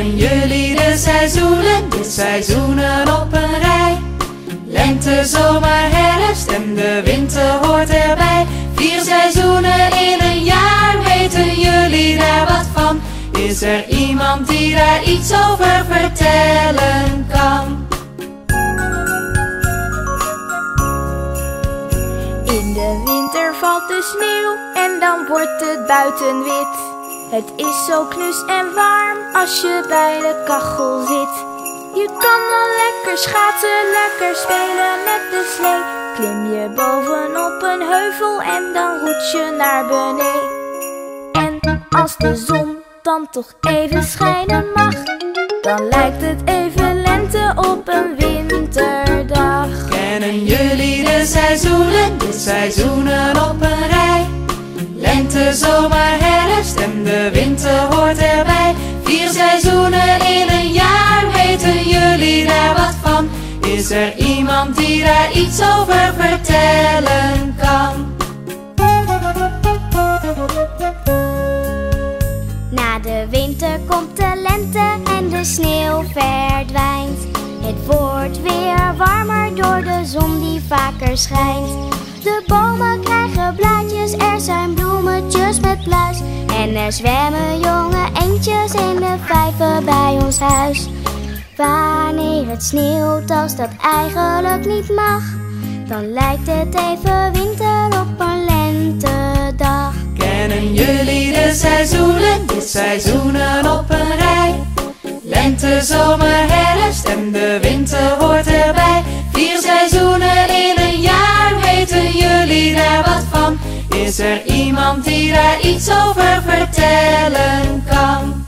Kennen jullie de seizoenen, de seizoenen op een rij? Lente, zomer, herfst en de winter hoort erbij. 4 seizoenen in een jaar, weten jullie daar wat van? Is er iemand die daar iets over vertellen kan? In de winter valt de sneeuw en dan wordt het buiten wit. Het is zo knus en warm als je bij de kachel zit. Je kan dan lekker schaatsen, lekker spelen met de slee. Klim je bovenop een heuvel en dan roet je naar beneden. En als de zon dan toch even schijnen mag, dan lijkt het even lente op een winterdag. Kennen jullie de seizoenen op een rij? Lente, zomer, herfst en de winter hoort erbij. 4 seizoenen in een jaar, weten jullie daar wat van? Is er iemand die daar iets over vertellen kan? Na de winter komt de lente en de sneeuw verdwijnt. Het wordt weer warmer door de zon die vaker schijnt. De bomen krijgen blaadjes, er zijn bloemetjes met pluis. En er zwemmen jonge eendjes in de vijver bij ons huis. Wanneer het sneeuwt als dat eigenlijk niet mag, dan lijkt het even winter op een lentedag. Kennen jullie de seizoenen op een rij? Lente, zomer, herfst en de winter hoort erbij. 4 seizoenen in een jaar, weten jullie daar wat van? Is er iemand die daar iets over vertellen kan?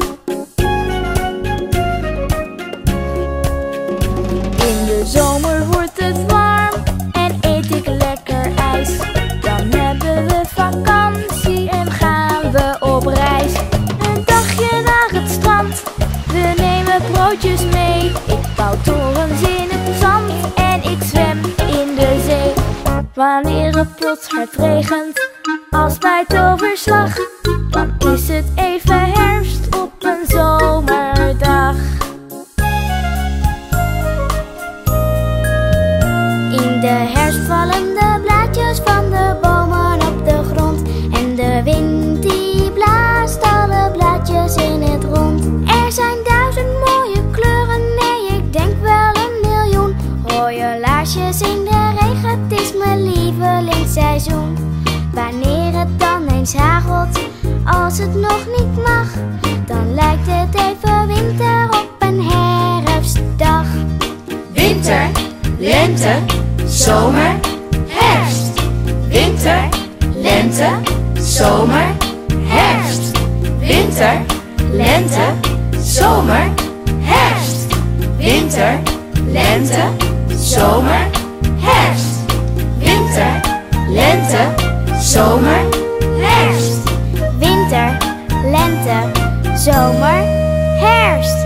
In de zomer wordt het warm en eet ik lekker ijs. Dan hebben we vakantie en gaan we op reis. Een dagje naar het strand, we nemen broodjes mee. Ik bouw torens in het zand en ik zwem in de zee. Wanneer het plots hard regent, als bij toverslag, dan is het even herfst op een zomerdag. In de herfst vallen de blaadjes van de bomen op de grond. En de wind die blaast alle blaadjes in het rond. Er zijn 1000 mooie kleuren, nee ik denk wel 1 miljoen. Rode laarsjes in de regen, het is mijn lievelingsseizoen. Wanneer het dan eens hagelt, als het nog niet mag, dan lijkt het even winter op een herfstdag. Winter, lente, zomer, herfst. Winter, lente, zomer, herfst. Winter, lente, zomer, herfst. Winter, lente, zomer, herfst. Winter, lente, zomer, herfst. Winter, lente, zomer, herfst.